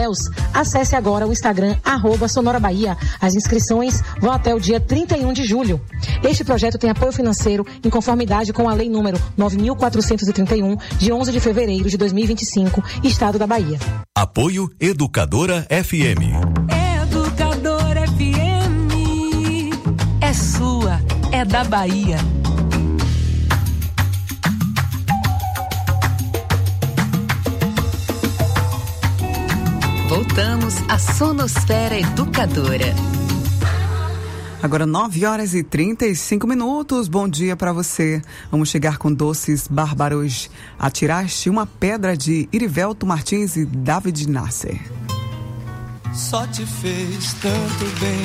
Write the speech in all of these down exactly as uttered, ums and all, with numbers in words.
Acesse agora o Instagram, arroba Sonora Bahia. As inscrições vão até o dia trinta e um de julho. Este projeto tem apoio financeiro em conformidade com a Lei número nove mil quatrocentos e trinta e um, de onze de fevereiro de dois mil e vinte e cinco, Estado da Bahia. Apoio Educadora F M. Educadora F M. É sua, é da Bahia. Voltamos à Sonosfera Educadora. Agora nove horas e trinta e cinco minutos. Bom dia para você. Vamos chegar com Doces Bárbaros. Atiraste uma pedra, de Irivelto Martins e David Nasser. Só te fez tanto bem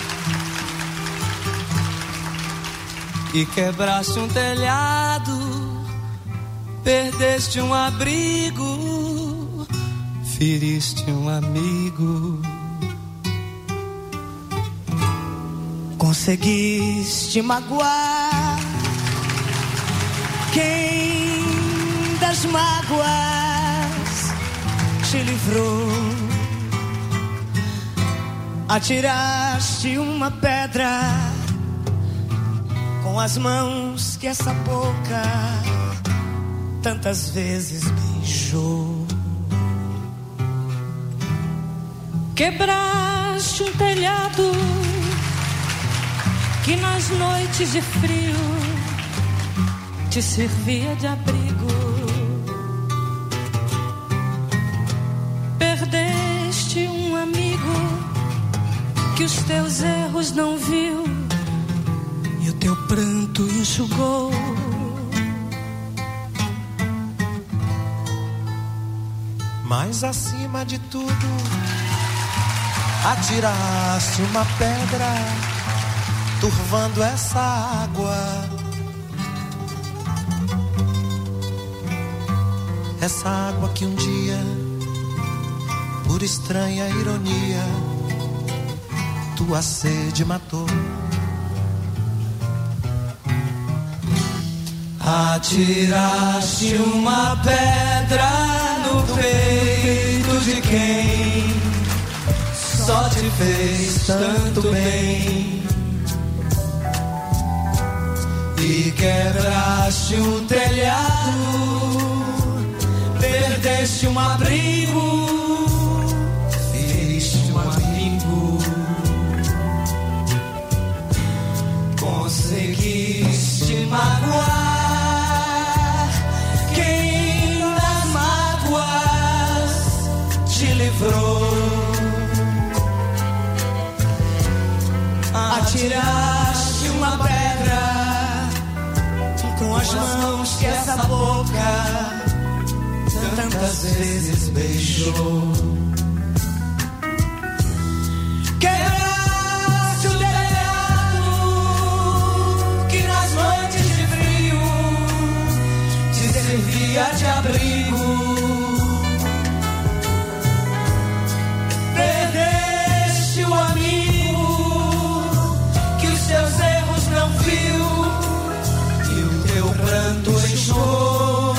e quebraste um telhado, perdeste um abrigo, feriste um amigo. Conseguiste magoar quem das mágoas te livrou. Atiraste uma pedra com as mãos que essa boca tantas vezes beijou. Quebraste um telhado que nas noites de frio te servia de abrigo. Perdeste um amigo que os teus erros não viu e o teu pranto enxugou. Mas acima de tudo, atiraste uma pedra, turvando essa água, essa água que um dia, por estranha ironia, tua sede matou. Atiraste uma pedra no peito de quem só te fez tanto bem e quebraste um telhado, perdeste um abrigo, feriste um amigo. Conseguiste magoar quem das mágoas te livrou. Atiraste uma pedra com as mãos que essa boca tantas vezes beijou. Quebraste o telhado que nas noites de frio te servia de abrigo. Perdeste o amigo que os teus erros não viu e o teu pranto enxugou.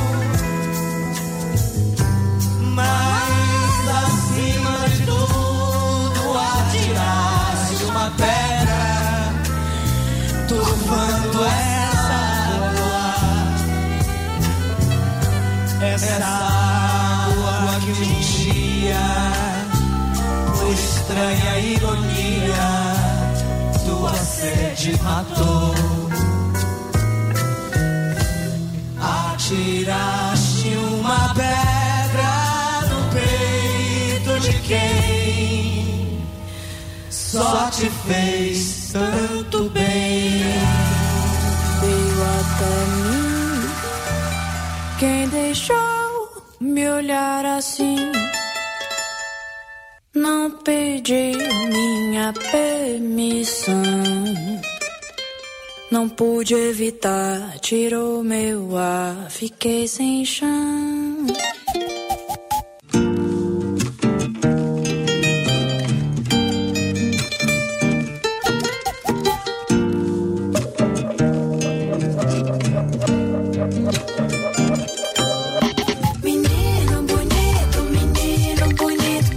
Mas acima de tudo atiraste uma pedra, turvando essa água, essa água que um dia, por estranha ironia, tua sede matou. Atiraste uma pedra no peito de quem só te fez tanto bem. Veio até mim quem deixou me olhar assim. Não pediu minha permissão, não pude evitar, tirou meu ar, fiquei sem chão. Menino bonito, menino bonito,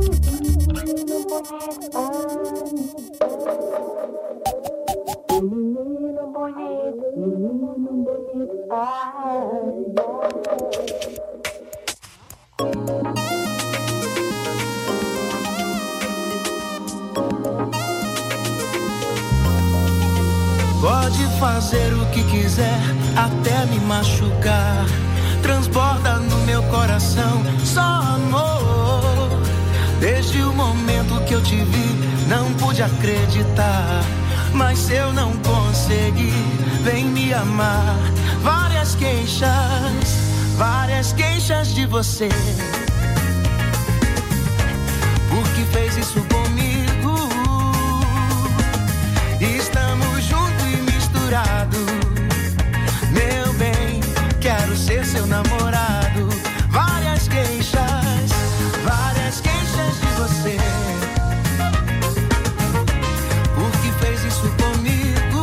Pode fazer o que quiser, até me machucar. Transborda no meu coração só amor. Desde o momento que eu te vi, não pude acreditar. Mas se eu não conseguir, vem me amar. Várias queixas, várias queixas de você. Por que fez isso comigo? Estamos juntos e misturados. Meu bem, quero ser seu namorado. Várias queixas, várias queixas de você. Por que fez isso comigo?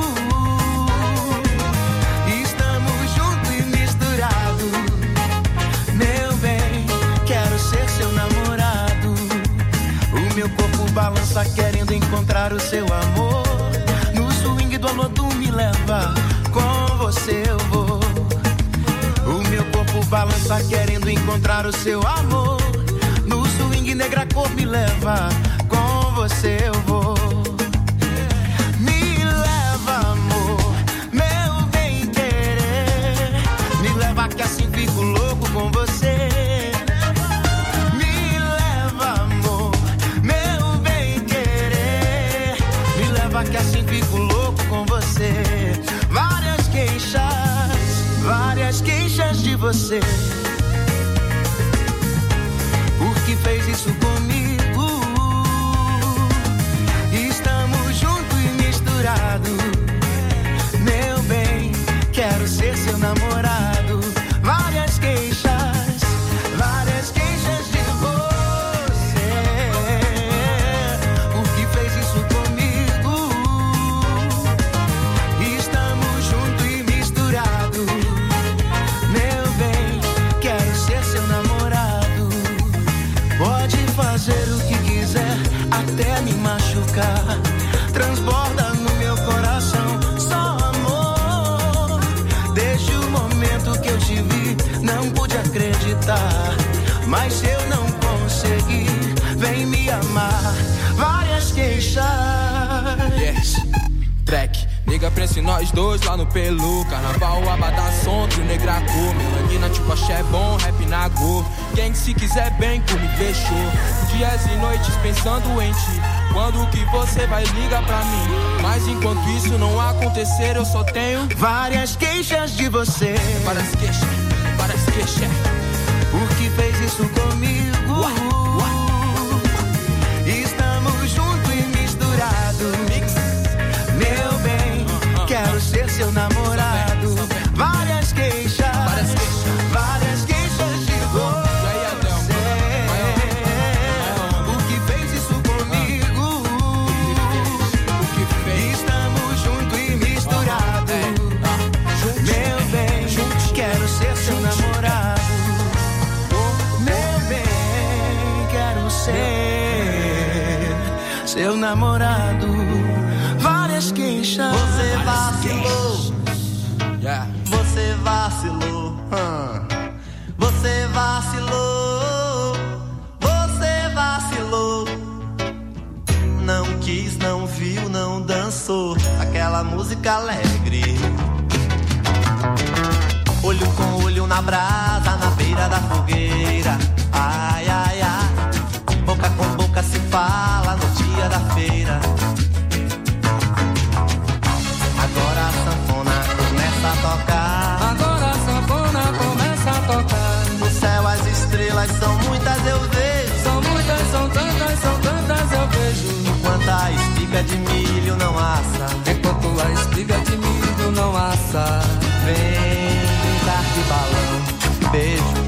Estamos juntos e misturados. Meu bem, quero ser seu namorado. O meu corpo balança querendo encontrar o seu amor. No swing do amor tu me leva, com você eu vou. O meu corpo balança querendo encontrar o seu amor. No swing negra cor me leva, com você eu vou. Me leva amor, meu bem querer. Me leva que assim fico louco com você. Me leva amor, meu bem querer. Me leva que assim fico louco com você. Várias queixas, várias queixas de você. Por que fez isso comigo? Estamos juntos e misturados. Meu bem, quero ser seu namorado. Várias queixas, várias queixas de você. Por que fez isso comigo? Estamos juntos e misturados. Meu bem, quero ser seu namorado. Pode fazer o que quiser, até me machucar. Transborda no meu coração só amor. Desde o momento que eu te vi, não pude acreditar. Mas se eu não conseguir, vem me amar. Várias queixas. Yes, track. Nega, prensa nós dois lá no Pelu. Carnaval, abadação, trio negra cor. Melanina tipo axé bom, rap na go. Quem se quiser bem, por me fechou. Dias e noites pensando em ti. Quando que você vai ligar pra mim? Mas enquanto isso não acontecer, eu só tenho várias queixas de você. Várias queixas, várias queixas. Por que fez isso comigo? Uá, uá. Estamos juntos e misturados. Meu bem, quero ser seu namorado. Várias queixas, várias queixas, várias queixas de você. O que fez isso comigo? Estamos juntos e misturados. Meu bem, quero ser seu namorado. Meu bem, quero ser seu namorado. Várias queixas. Você vacilou, yeah. Você vacilou, hum. Você vacilou, você vacilou. Não quis, não viu, não dançou aquela música alegre. Olho com olho na brasa, na beira da fogueira. Ai, ai, ai. Boca com boca se fala no dia da feira. Agora a sanfona começa a tocar. Agora a sanfona começa a tocar. No céu as estrelas são muitas, eu vejo. São muitas, são tantas, são tantas, eu vejo. Enquanto a espiga de milho não assa. Enquanto a espiga de milho não assa. Vem brincar de balão, beijo.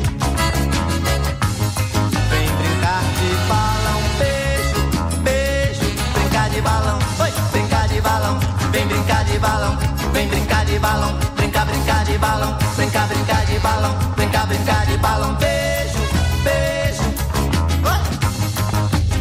Vem brincar de balão, beijo, beijo. Brincar de balão, oi, brincar de balão. Vem brincar de balão, vem brincar de balão. Brincar, brincar de balão, brincar, brincar de balão. Brincar, brincar de balão, beijo, beijo. Oi.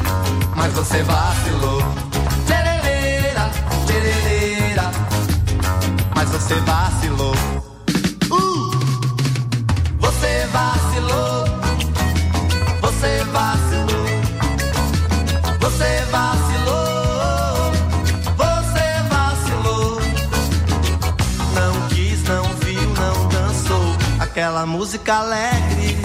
mas você vacilou. Tchereleira, tchereleira, mas você vacilou. Uh! Você vacilou, você vacilou, você vacilou, você vacilou. Não quis, não viu, não dançou aquela música alegre.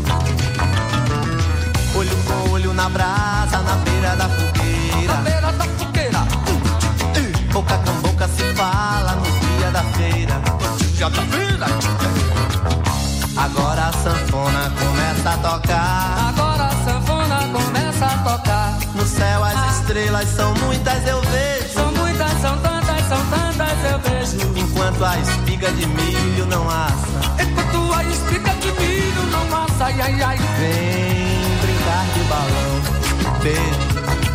Olho com olho na brasa, na beira da fogueira. Na beira da fogueira. Uh, uh. Boca com boca se fala no dia da feira. Dia da feira. Agora a sanfona começa a tocar. Agora a sanfona começa a tocar. No céu as estrelas são muitas, eu vejo. São muitas, são tantas, são tantas, eu vejo. Enquanto a espiga de milho não assa. Enquanto a espiga de milho não assa, ai, ai, ai. Vem brincar de balão, beijo.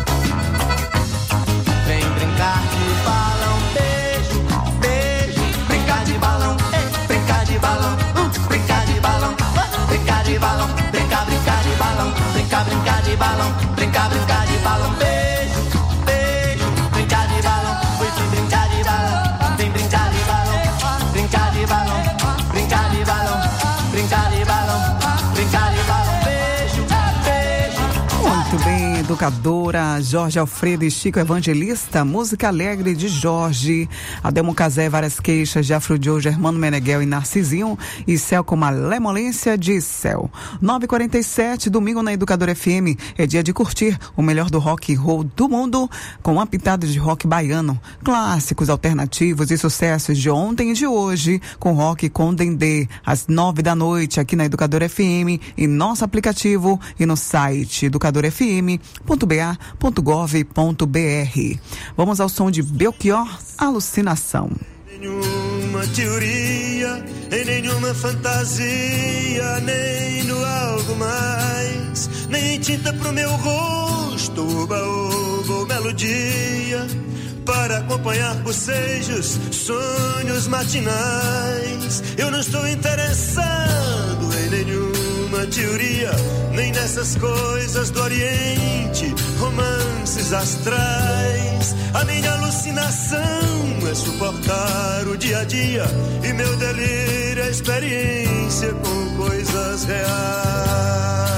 Vem brincar de balão, beijo, beijo. Brincar de balão, eh, brincar de balão, uh, brincar de balão, uh, brincar de balão, brincar, brincar de balão, brincar, brincar de balão, brincar, brincar de balão, beijo, beijo. Brincar de balão, fui brincar de balão, vem brincar de balão, brincar de balão, brincar de balão, brincar de balão, brincar de balão, beijo, beijo. Muito bem, educadora Jorge Alfredo e Chico Evangelista, música alegre de Jorge. Adelmo Casé, várias queixas de Afrodio, Germano Meneghel e Narcisinho. E Céu com malemolência de Céu. nove e quarenta e sete, domingo na Educadora F M. É dia de curtir o melhor do rock and roll do mundo com uma pitada de rock baiano. Clássicos, alternativos e sucessos de ontem e de hoje com rock com Dendê. Às nove da noite aqui na Educadora F M, em nosso aplicativo e no site educadora f m ponto b a ponto gov ponto b r. Vamos ao som de Belchior, Alucinação. Nenhuma teoria, em nenhuma fantasia, nem no algo mais, nem tinta pro meu rosto, oba, oba, ou melodia, para acompanhar bocejos, sonhos matinais. Eu não estou interessado em nenhuma teoria, nem nessas coisas do Oriente, romances astrais. A minha alucinação é suportar o dia a dia, e meu delírio é experiência com coisas reais.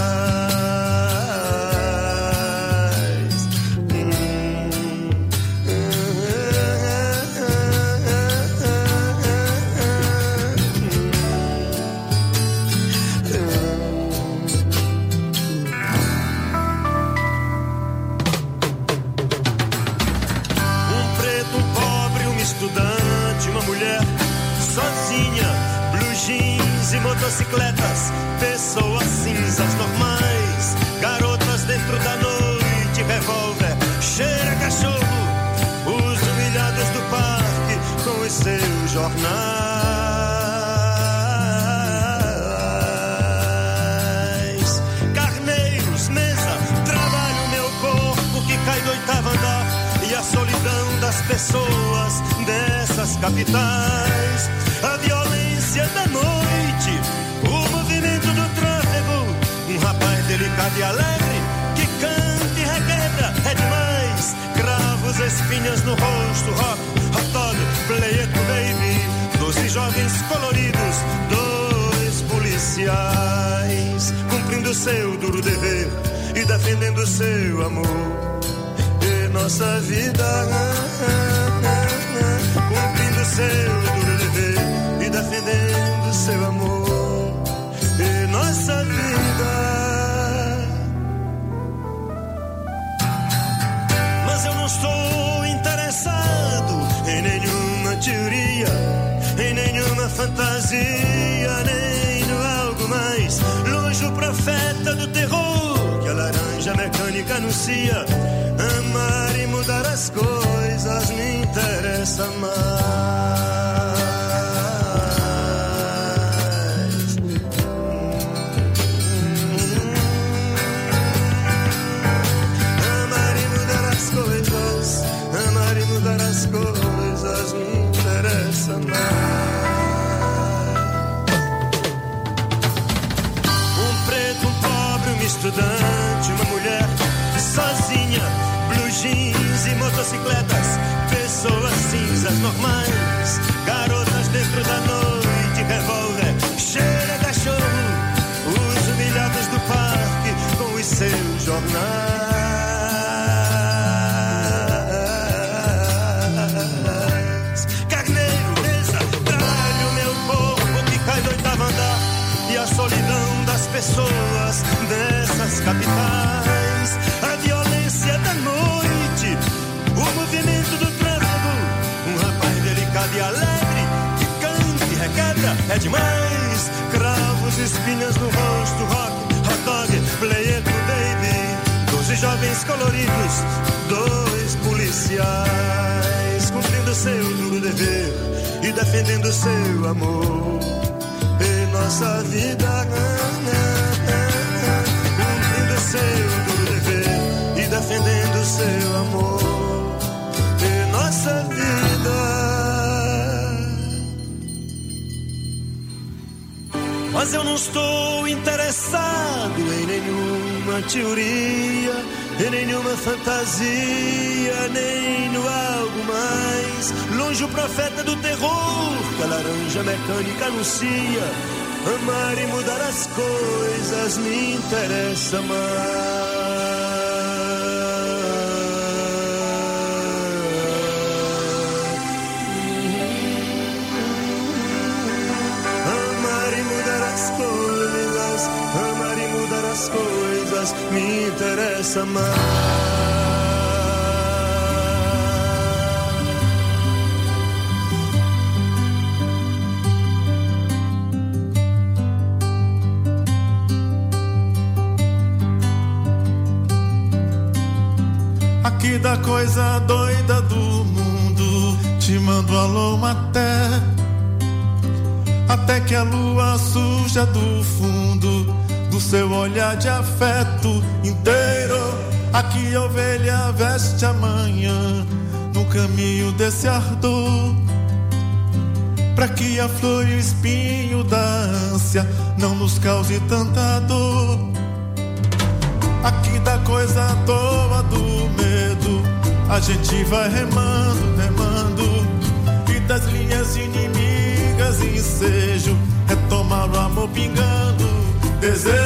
Motocicletas, pessoas cinzas normais, garotas dentro da noite, revólver, cheira cachorro, os humilhados do parque com os seus jornais. Carneiros, mesa, trabalho meu corpo que cai do oitavo andar, e a solidão das pessoas dessas capitais, a violência da noite, o movimento do tráfego, um rapaz delicado e alegre que canta e requebra, é demais. Cravos, espinhas no rosto, rock, hot dog, play it baby, doze jovens coloridos, dois policiais, cumprindo seu duro dever e defendendo seu amor e nossa vida, cumprindo seu duro dever e defendendo seu amor e nossa vida. Mas eu não estou interessado em nenhuma teoria, em nenhuma fantasia, nem no algo mais. Longe o profeta do terror que a laranja mecânica anuncia. Amar e mudar as coisas me interessa mais. As coisas me interessam mais. Um preto, um pobre, um estudante, uma mulher sozinha. camisinha, blue jeans e motocicletas, pessoas cinzas normais, garotas dentro da noite, revólver, cheira cachorro, os humilhados do parque com os seus jornais. A solidão das pessoas dessas capitais, a violência da noite, o movimento do tráfego, um rapaz delicado e alegre, que canta e requebra, é demais, cravos, espinhas no rosto, rock, hot dog, play it baby, doze jovens coloridos, dois policiais, cumprindo seu duro dever e defendendo seu amor. Nossa vida, cumprindo seu duro dever e defendendo seu amor, e nossa vida. Mas eu não estou interessado em nenhuma teoria, em nenhuma fantasia, nem no algo mais. Longe o profeta do terror, que a laranja mecânica anuncia. Amar e mudar as coisas me interessa mais. Amar e mudar as coisas, amar e mudar as coisas me interessa mais. Aqui da coisa doida do mundo, te mando alô até, até que a lua suja do fundo do seu olhar de afeto inteiro. Aqui a ovelha veste amanhã no caminho desse ardor, pra que a flor e o espinho da ânsia não nos cause tanta dor. Aqui da coisa à toa do medo, a gente vai remando, remando, e das linhas inimigas ensejo, retomar o amor pingando, desejo.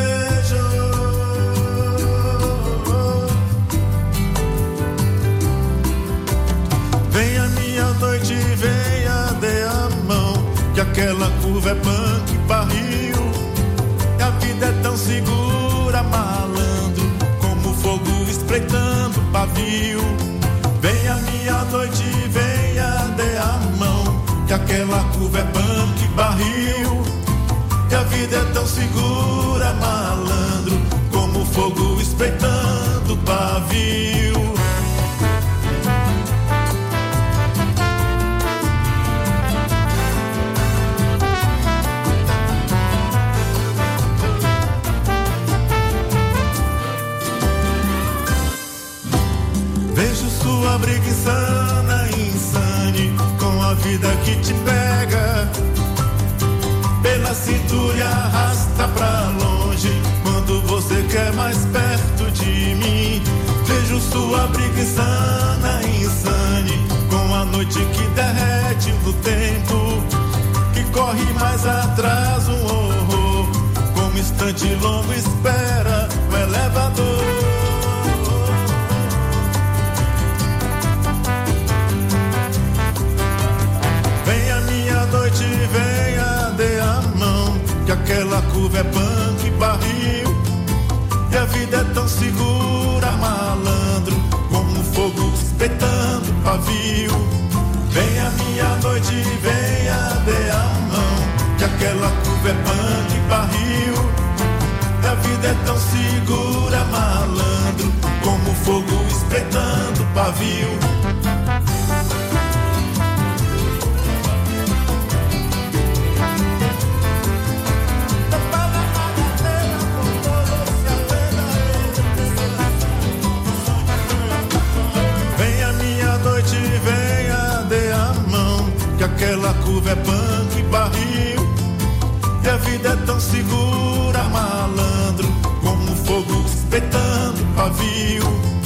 Venha minha noite, venha, dê a mão, que aquela curva é punk, barril, e a vida é tão segura, malandro, como fogo espreitando o pavio. Venha minha noite, venha, dê a mão, que aquela curva é punk, barril, e a vida é tão segura, malandro, como fogo espreitando o pavio. Vejo sua briga insana, insane, com a vida que te pega pela cintura e arrasta pra longe, quando você quer mais perto de mim. Vejo sua briga insana, insane, com a noite que derrete no tempo, que corre mais atrás um horror, como instante longo espera o elevador. Noite, venha, dê a mão, que aquela curva é punk, barril, e a vida é tão segura, malandro, como fogo espetando pavio. Venha minha noite, venha, dê a mão, que aquela curva é punk, barril, e a vida é tão segura, malandro, como fogo espetando pavio. Venha, dê a mão, que aquela curva é punk, barril, e a vida é tão segura, malandro, como fogo espetando pavio.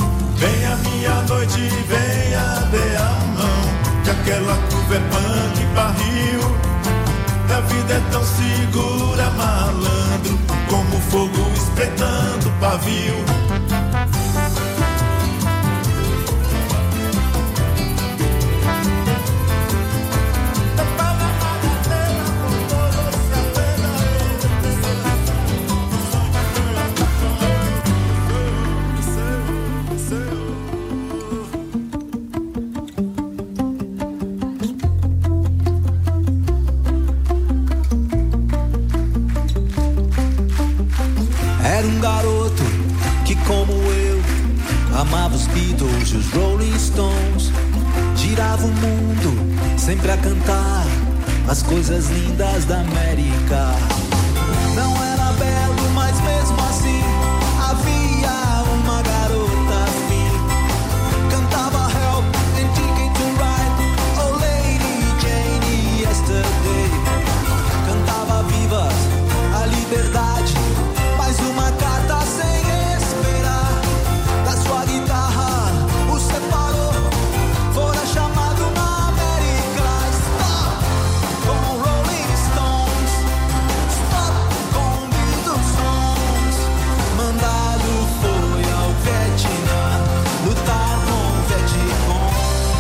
venha, dê a mão, que aquela curva é punk barril. A vida é tão segura, malandro, como fogo espreitando o pavio. Amava os Beatles e os Rolling Stones. Girava o mundo sempre a cantar as coisas lindas da América. Não era belo, mas mesmo assim havia uma garota afim. Cantava Help and Ticket to Ride, Oh Lady Jane Yesterday. Cantava vivas a liberdade, mais uma carta sem esperar. Da sua guitarra o separou, fora chamado na América. Stop com Rolling Stones, stop com Beatles songs. Mandado foi ao Vietnã, lutar com o Vietcong.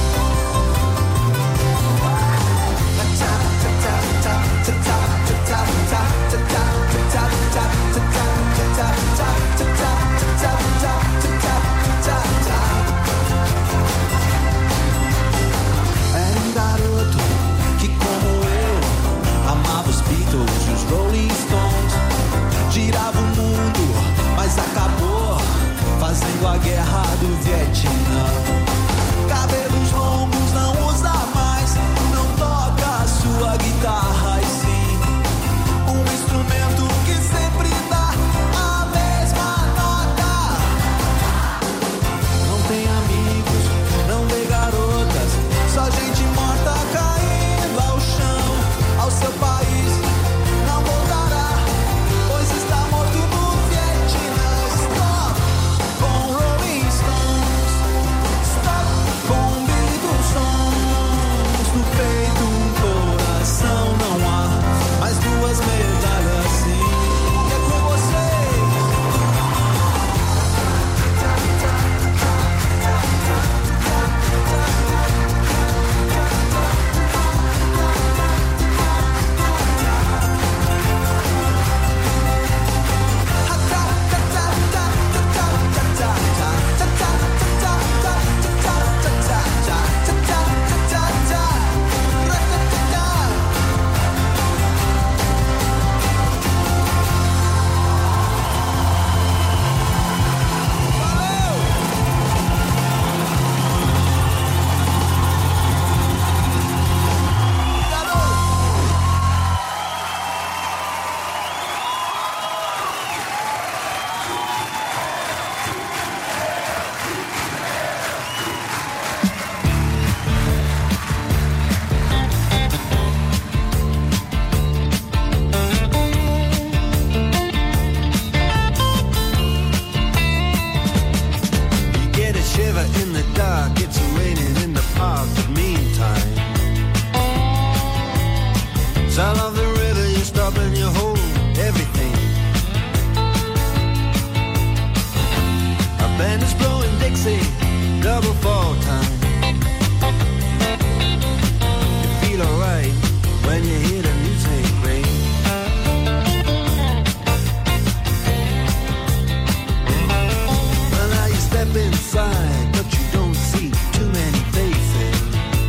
Era um garoto que, como eu, amava os Beatles e os Rolling Stones. Girava o mundo, mas acabou fazendo a guerra do Vietnã. Cabelos longos não usa mais, não toca a sua guitarra, e sim um instrumento que sempre dá a mesma nota. Não tem amigos, não vê garotas, só gente morta caindo ao chão. Ao seu país não voltará, pois está morto no Vietnã. Stop com Rolling Stones, stop com Beatles songs. No peito um coração não há, mais duas medalhas sim. E é com vocês. Sound of the river, you stop and you hold everything. A band is blowing Dixie, double fall time. You feel alright when you hear the music ring. Well, now you step inside, but you don't see too many faces.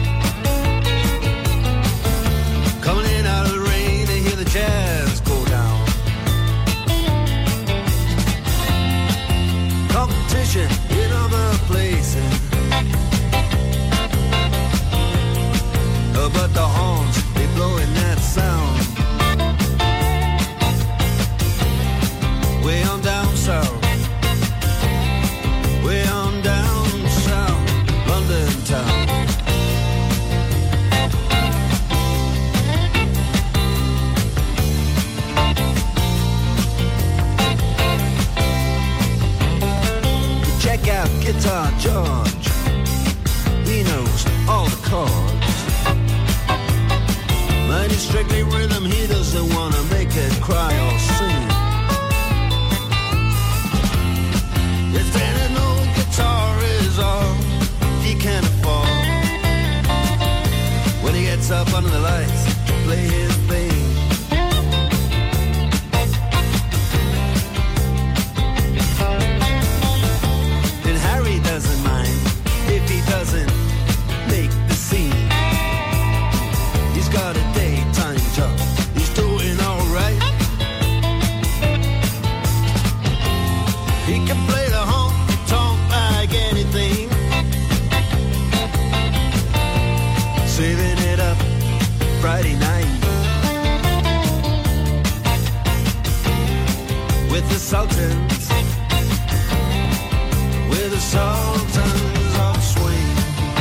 Coming in out of the rain, they hear the jazz go down. Competition in other places, uh, but the horns, they blowing that sound. Way on down south, way on down south, London town. Check out Guitar George, he knows all the chords. Mine is strictly rhythm, he doesn't wanna make it cry or sing. If an old guitar is all he can afford, when he gets up under the lights to play his thing, and Harry doesn't mind if he doesn't make the scene. He's got a daytime job, he's doing alright. He can play the honky-tonk like anything, saving it up Friday night with the Sultans, with the Sultans of Swing.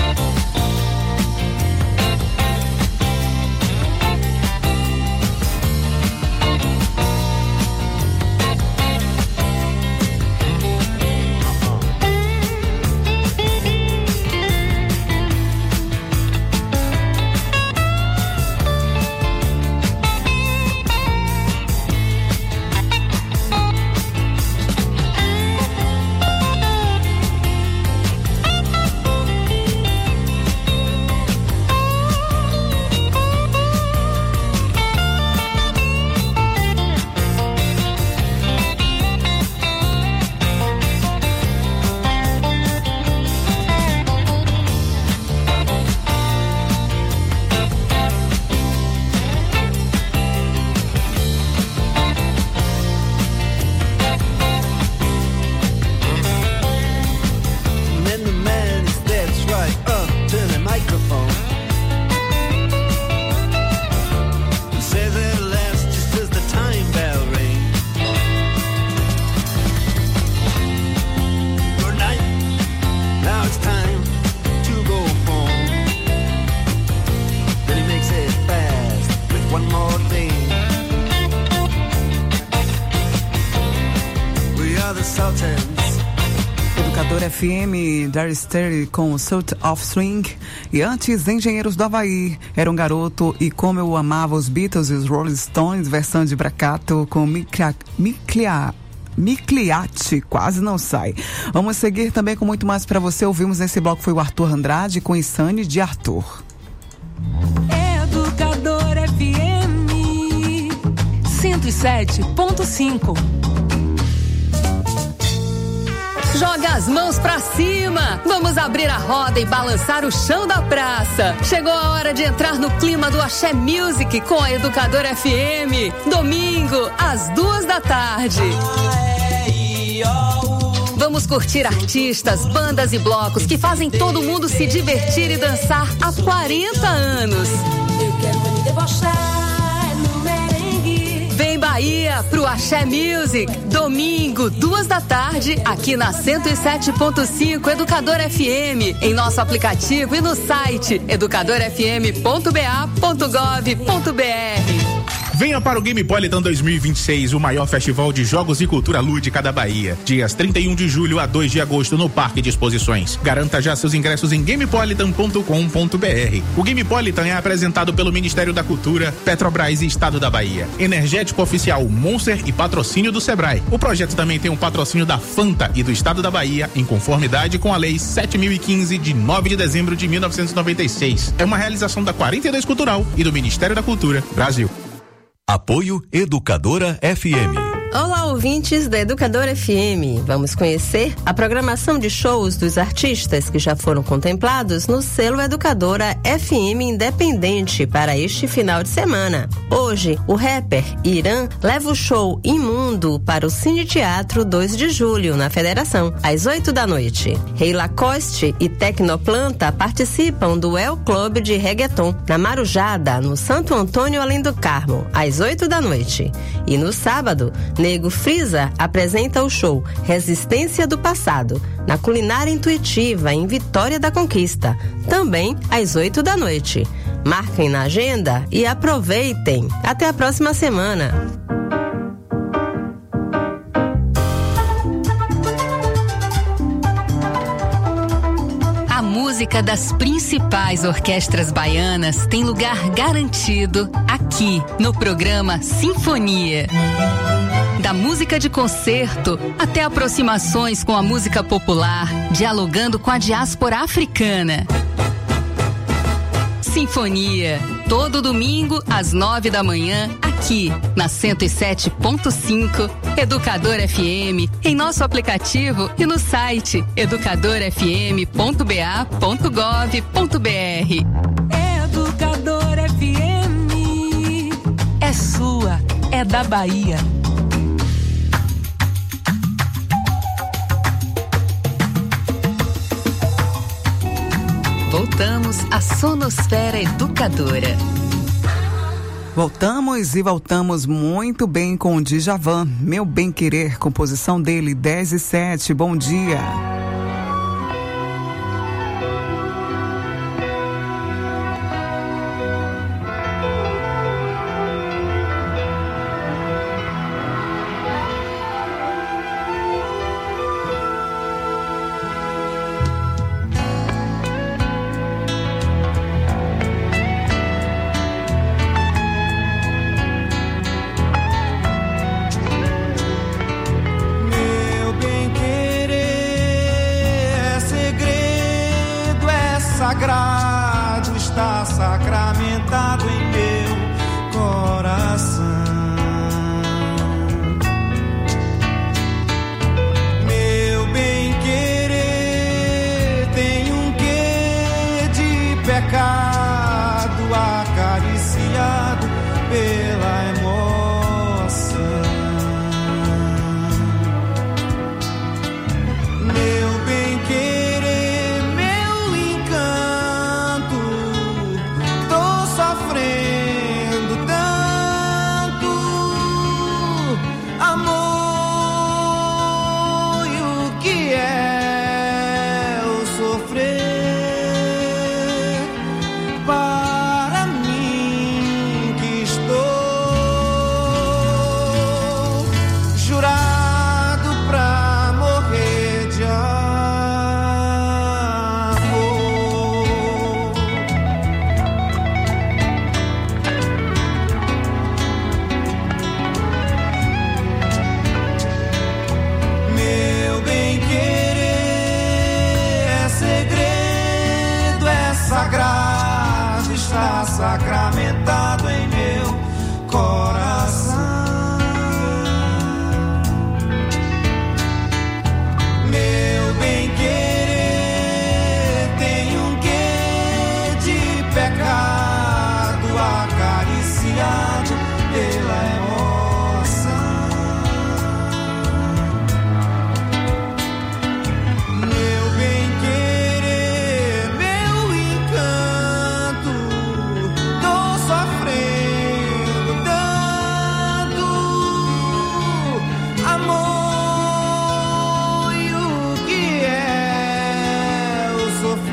F M, Dire Straits com Salt of Swing. E antes, Engenheiros do Havaí, Era um Garoto e Como Eu Amava os Beatles e os Rolling Stones, versão de Bracato com Miclia, Miclia, Micliate, quase não sai. Vamos seguir também com muito mais para você. Ouvimos nesse bloco foi o Arthur Andrade com Insane de Arthur. Educador F M cento e sete ponto cinco. Joga as mãos pra cima, vamos abrir a roda e balançar o chão da praça. Chegou a hora de entrar no clima do Axé Music com a Educadora F M. Domingo, às duas da tarde. Vamos curtir artistas, bandas e blocos que fazem todo mundo se divertir e dançar há quarenta anos. Eu quero me debochar no merengue. Vem Bahia pro Axé Music, domingo, duas da tarde, aqui na cento e sete ponto cinco Educadora F M, em nosso aplicativo e no site educador f m ponto b a ponto gov ponto b r. Venha para o Gamepolitan dois mil e vinte e seis, o maior festival de jogos e cultura lúdica da Bahia. Dias trinta e um de julho a dois de agosto no Parque de Exposições. Garanta já seus ingressos em gamepolitan ponto com ponto b r. O Gamepolitan é apresentado pelo Ministério da Cultura, Petrobras e Estado da Bahia. Energético oficial Monster e patrocínio do Sebrae. O projeto também tem um patrocínio da Fanta e do Estado da Bahia, em conformidade com a Lei sete mil e quinze, de nove de dezembro de mil novecentos e noventa e seis. É uma realização da quarenta e dois Cultural e do Ministério da Cultura, Brasil. Apoio Educadora F M. Olá, ouvintes da Educadora F M. Vamos conhecer a programação de shows dos artistas que já foram contemplados no selo Educadora F M Independente para este final de semana. Hoje, o rapper Irã leva o show Imundo para o Cine Teatro dois de julho, na Federação, às oito da noite. Rei Lacoste e Tecnoplanta participam do El Club de Reggaeton, na Marujada, no Santo Antônio Além do Carmo, às oito da noite. E no sábado, Nego Frieza apresenta o show Resistência do Passado, na Culinária Intuitiva, em Vitória da Conquista, também às oito da noite. Marquem na agenda e aproveitem. Até a próxima semana. A música das principais orquestras baianas tem lugar garantido aqui no programa Sinfonia. Da música de concerto até aproximações com a música popular, dialogando com a diáspora africana. Sinfonia, todo domingo às nove da manhã, aqui na cento e sete ponto cinco, Educador F M, em nosso aplicativo e no site educador f m ponto b a ponto gov ponto b r. Educador F M é sua, é da Bahia. Voltamos à Sonosfera Educadora. Voltamos e voltamos muito bem com o Djavan, Meu Bem Querer, composição dele, dez e sete, bom dia. Sagrado está sacramentado em meu coração. Meu bem querer tem um quê de pecado acariciado pela emoção. Meu bem querer sagrado está sacramentado em meu coração. Meu bem querer tem um quê de pecado acariciado pela emoção. Meu bem querer, meu encanto, tô sofrendo tanto amor, e o que é o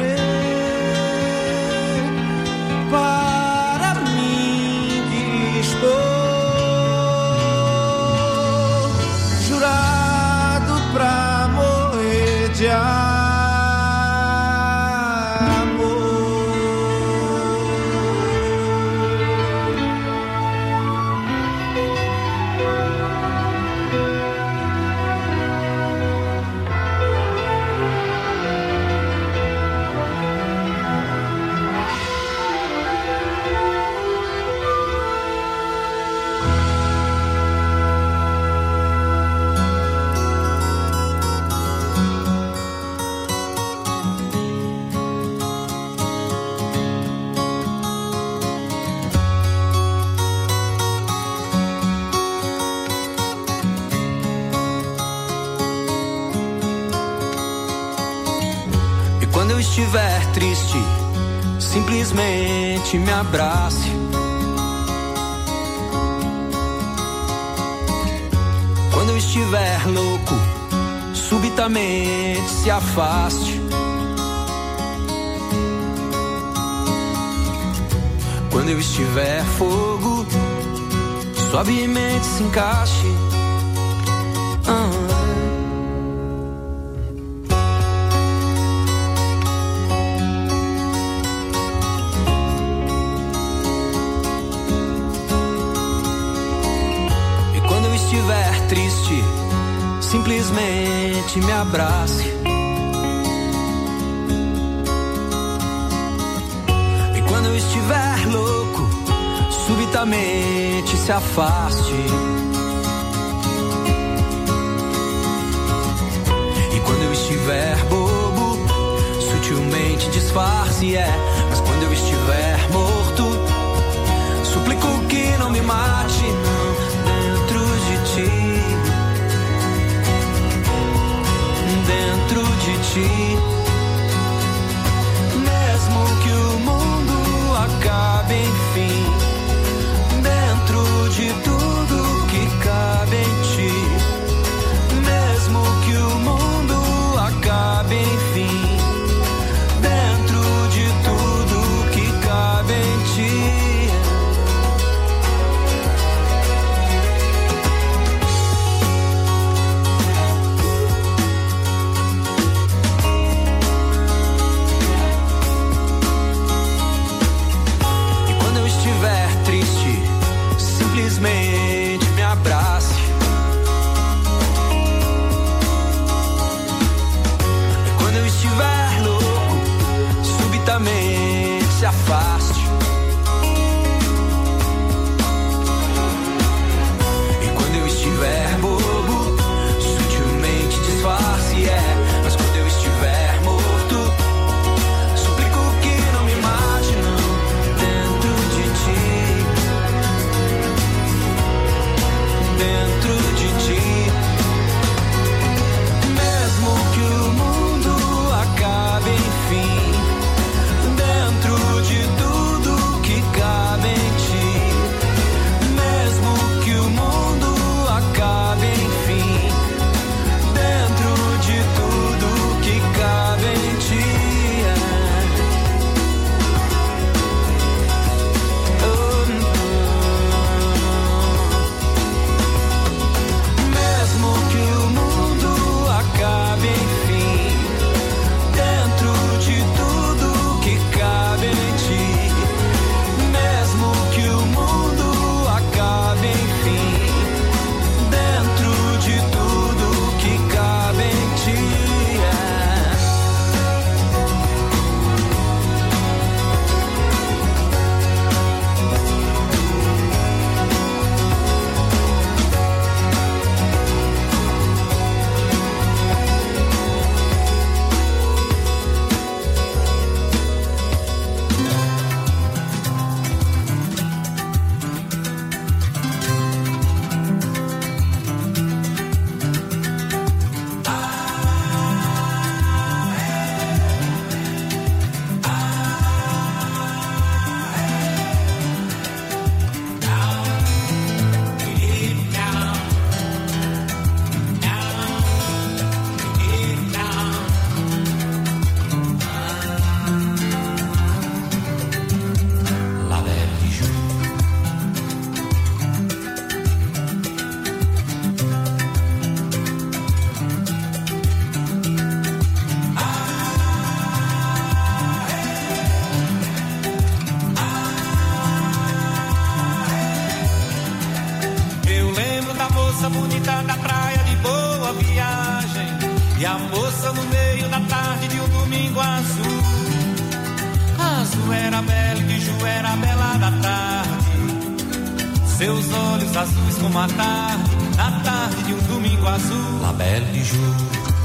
sofrer para mim que estou jurado pra morrer de amor. E quando eu estiver triste, simplesmente me abrace. Quando eu estiver louco, subitamente se afaste. Quando eu estiver fogo, suavemente se encaixe. Ah. simplesmente me abrace. E quando eu estiver louco, subitamente se afaste. E quando eu estiver bobo, sutilmente disfarce, é. Mas quando eu estiver morto, suplico que não me mate, não, dentro de ti. Dentro de ti. Mesmo que o mundo acabe, enfim, dentro de tudo que cabe em ti. Mesmo que o mundo acabe, enfim, dentro de tudo que cabe em ti. Simplesmente me abrace. E quando eu estiver louco, subitamente se afaste. E quando eu estiver bobo, sutilmente disfarce, é. Mas quando eu estiver morto, suplico que não me mate, não, dentro de ti. Dentro de ti. Mesmo que o mundo acabe, enfim, dentro de tudo que cabe em ti. Mesmo que o mundo acabe, enfim, dentro de tudo que cabe em ti. Oh, que o mundo acabe, enfim, dentro de tudo que cabe em ti. Mesmo que o mundo acabe, enfim, dentro de tudo que cabe em ti. Bonita da praia de Boa Viagem, e a moça no meio da tarde de um domingo azul. Azul era bela e Biju era bela da tarde, seus olhos azuis como a tarde, na tarde de um domingo azul. La Belle Biju.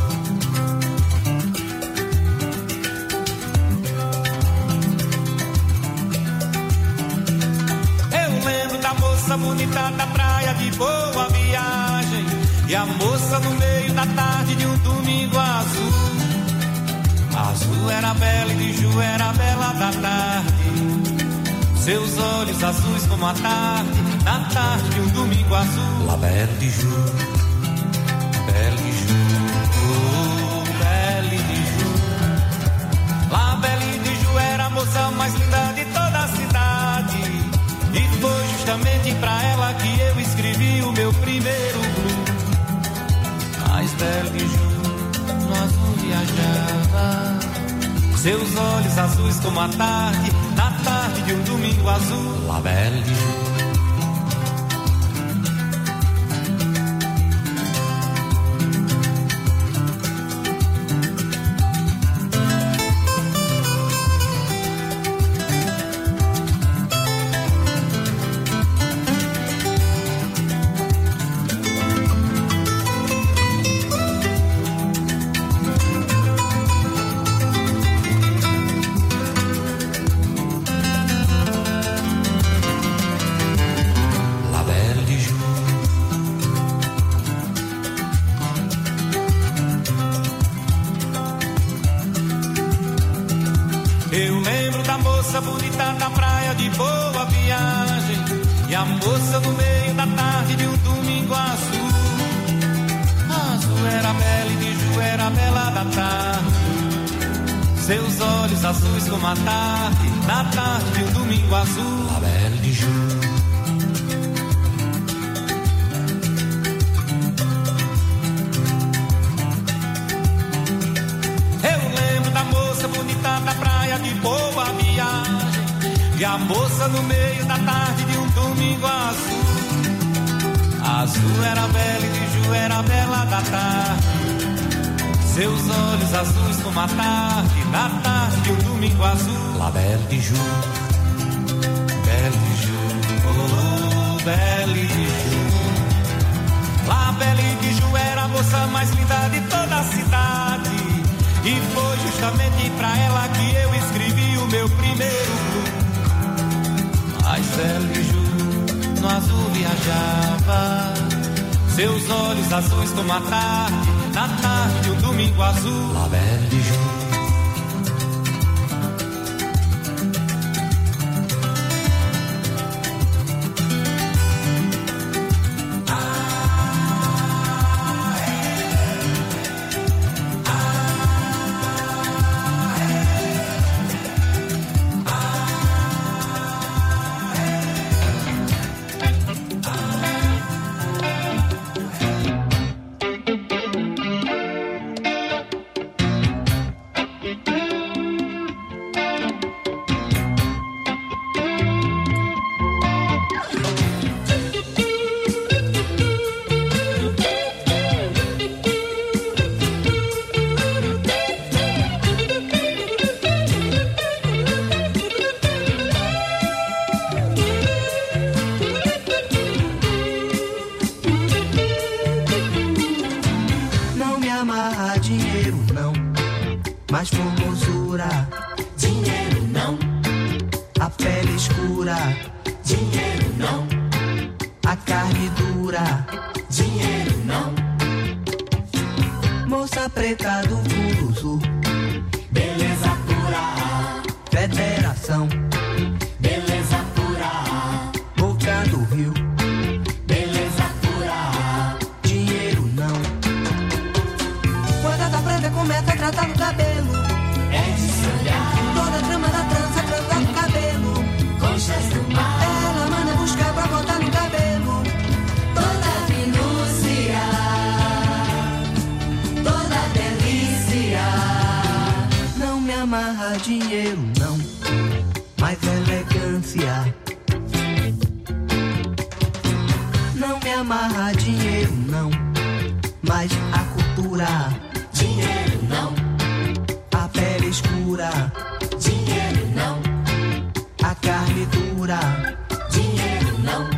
Eu lembro da moça bonita da praia de Boa Viagem, e a moça no meio da tarde de um domingo azul. Azul era bela e Biju era bela da tarde, seus olhos azuis como a tarde, na tarde de um domingo azul. La Belle Biju, Belle Biju, oh, Belle Biju. La Belle Biju era a moça mais linda de toda a cidade, e foi justamente pra ela que eu escrevi o meu primeiro blues. Mas Belle Biju no azul viajava, seus olhos azuis como a tarde, na tarde de um domingo azul. La Belle Biju. da moça bonita na praia de Boa Viagem, e a moça no meio da tarde de um domingo azul. Azul era bela e de Ju era bela da tarde, seus olhos azuis como a tarde, na tarde de um domingo azul. A bela de Ju. Bonita da praia de Boa Viagem, e a moça no meio da tarde de um domingo azul. Azul era bela e de Ju era bela da tarde, seus olhos azuis como a tarde, na tarde de um domingo azul. La Belle de Ju, Belle de Ju, oh, Belle de Ju. La Belle de Ju era a moça mais linda de toda a cidade, e foi justamente pra ela que eu escrevi o meu primeiro blues. Mas Belle de Ju no azul viajava, seus olhos azuis como a tarde, na tarde de um domingo azul. La Belle de Ju. mais formosura. Dinheiro não. A pele escura. Dinheiro não. A carne dura. Dinheiro não. Moça preta do Curuzu. Beleza pura. Federação. Beleza pura. Boca do Rio. Beleza pura. Dinheiro não. Quando a da preta começa a tratar no cabelo, é de sonhar. Toda a trama da trança tratar no cabelo. Conchas do mar. Ela manda buscar pra botar no cabelo. Toda minúcia. Toda delícia. Não me amarra dinheiro não, mas elegância. Não me amarra dinheiro não, mas a cultura. Dinheiro não. A pele escura. Dinheiro não. A carne dura. Dinheiro não.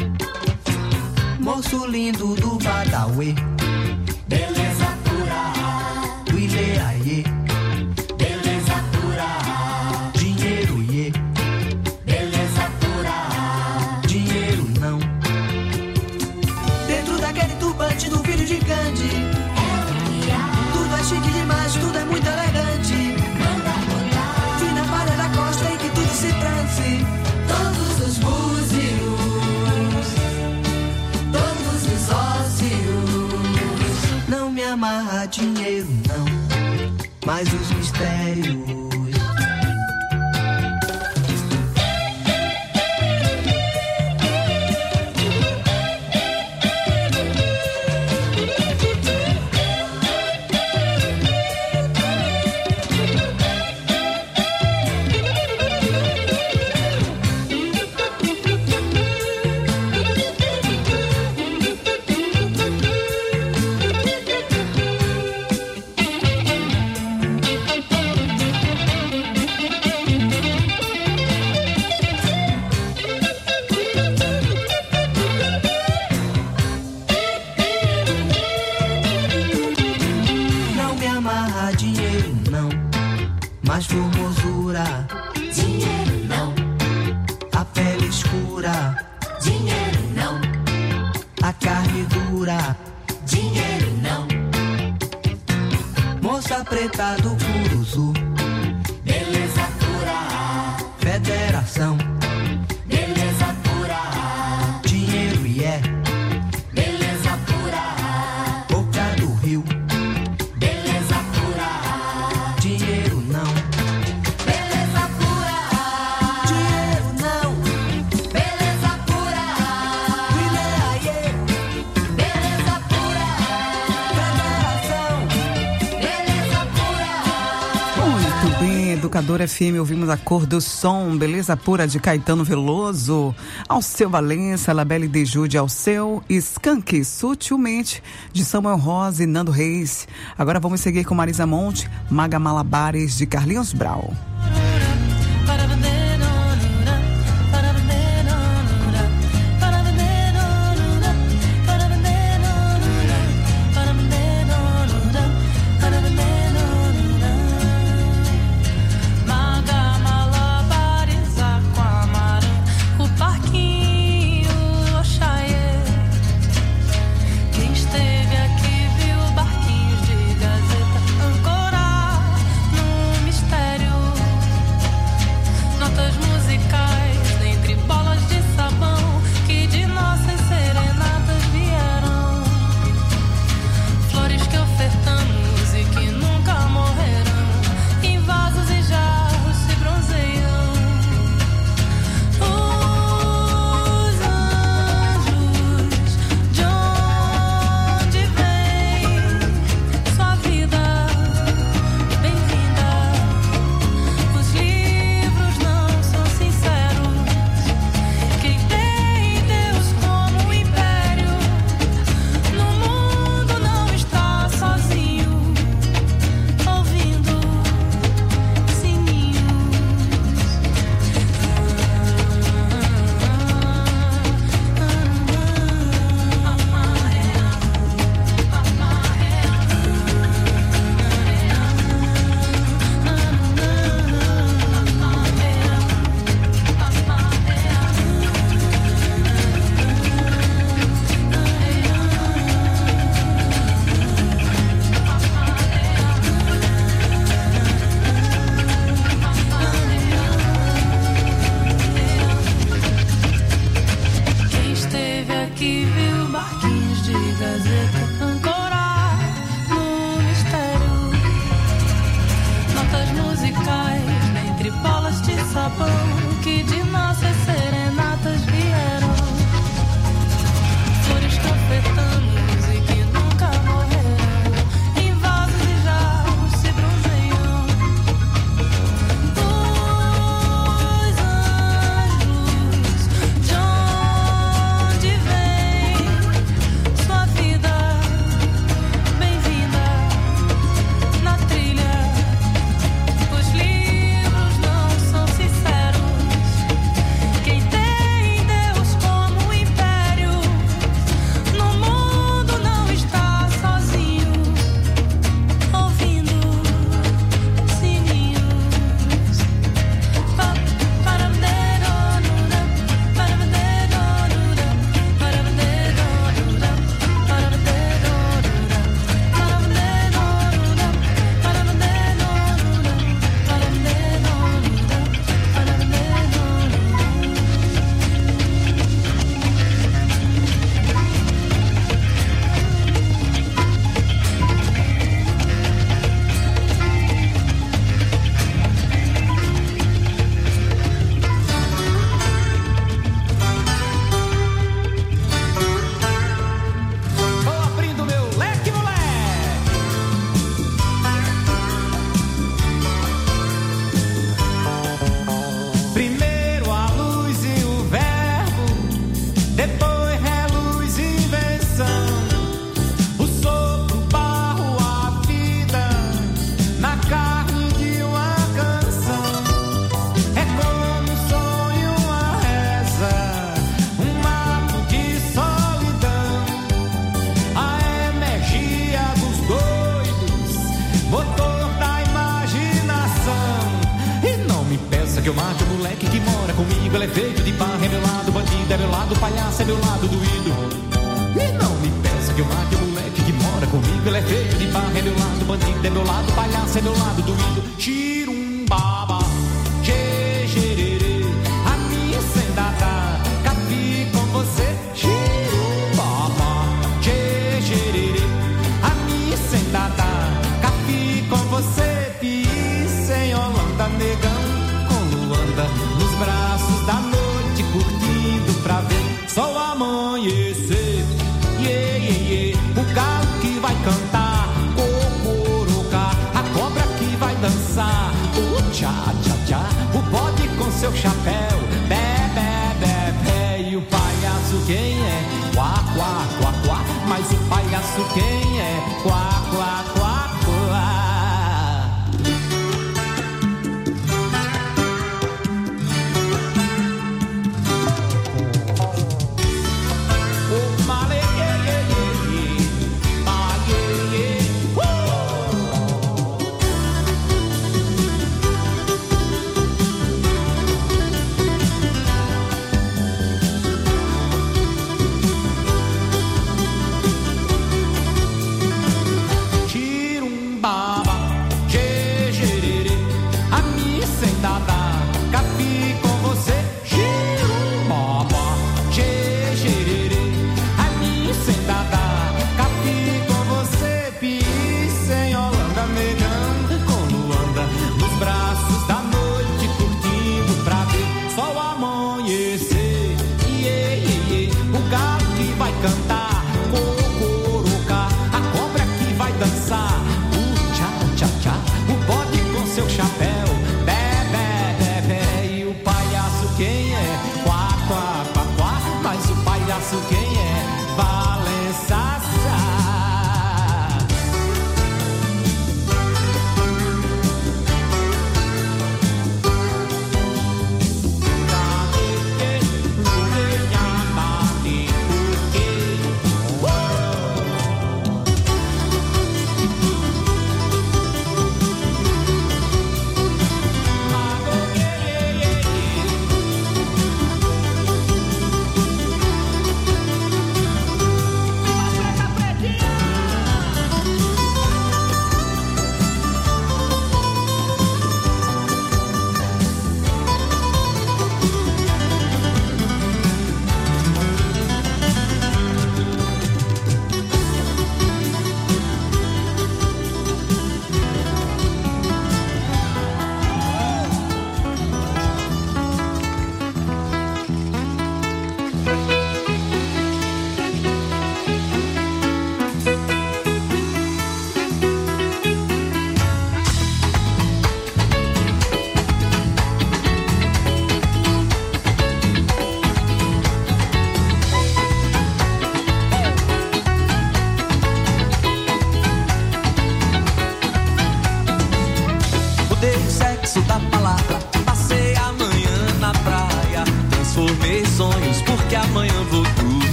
Moço lindo do Badauê. Beleza pura. Do Ileaie. Beleza pura. Dinheiro iê. Beleza pura. Dinheiro não. Dentro daquele turbante do filho de Gandhi. Tudo é chique demais, tudo é muito elegante. Manda botar. Fina palha da costa em que tudo se transe. Todos os búzios, todos os ósseos. Não me amarra dinheiro não, mas os mistérios. Mais formosura. Dinheiro não. A pele escura. Dinheiro não. A carne dura. Dinheiro não. Moça preta do Curuzu. Beleza pura. Muito bem, Educadora F M, ouvimos a Cor do Som, Beleza Pura de Caetano Veloso, Alceu Valença, Labelle de Jude, Alceu, Skank, Sutilmente, de Samuel Rosa e Nando Reis. Agora vamos seguir com Marisa Monte, Maga Malabares, de Carlinhos Brau. que eu mate o moleque que mora comigo. Ele é feito de barra, é meu lado bandido, é meu lado palhaço, é meu lado doído. E não me peça que eu mate o moleque que mora comigo. Ele é feito de barra, é meu lado bandido, é meu lado palhaço, é meu lado doído. Tirumbaba, jejerere, a minha sendada, capi com você. Tirumbaba, jejerere, a minha sendada, capi com você. Pisse em Holanda, negão, com Luanda, nos braços da noite, curtindo pra ver sol amanhecer. Yeah, yeah, yeah. O galo que vai cantar, cocoroca, a cobra que vai dançar. o chapéu, bé, bé, bé, bé. E o palhaço quem é? Quá, quá, quá, quá. Mas o palhaço quem é? Valença.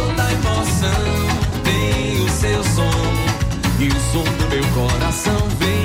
E o som do meu coração vem